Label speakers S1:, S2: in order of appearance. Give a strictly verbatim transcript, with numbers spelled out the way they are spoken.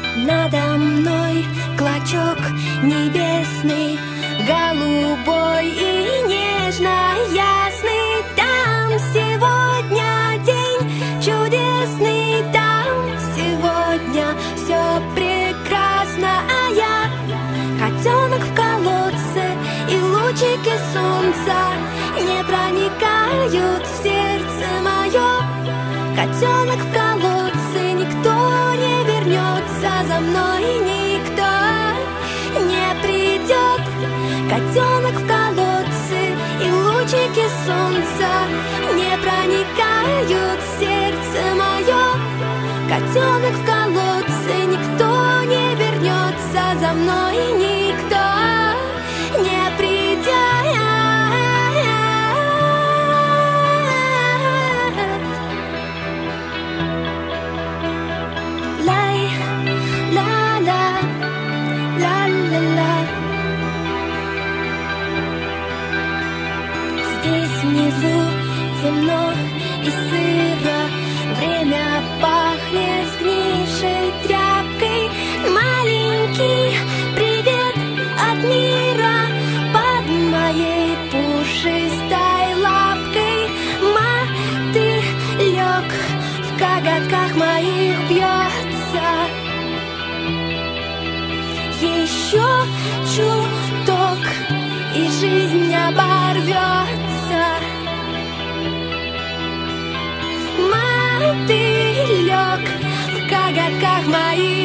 S1: Надо мной клочок небесный, голубой и нежно-ясный. Там сегодня день чудесный, там сегодня все прекрасно. А я котенок в колодце, и лучики солнца не проникают в сердце мое. Котенок в колодце, никто не вернется за мной, никто не придет. Котенок в колодце, и лучики солнца не проникают в сердце мое. Котенок в колодце, никто не вернется за мной, никто не придет. Лай, ла-ла, ла-ла-ла. Здесь внизу темно и сыро, время пахнет сгнившей тряпкой. Маленький привет от мира под моей пушистой лапкой. Мотылёк в коготках моих бьется. Еще чуток, и жизнь оборвется. Мотылёк в коготках моих